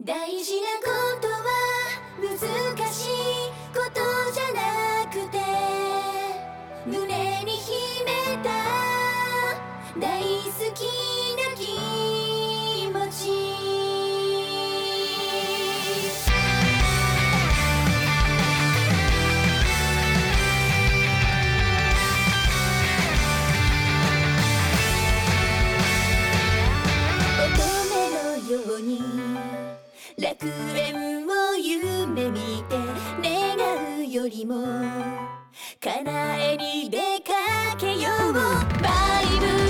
大事なことは難しいことじゃなくて、胸に秘めた大好きな気持ち。乙女のように楽園を夢見て願うよりも叶えに出かけよう。バイブ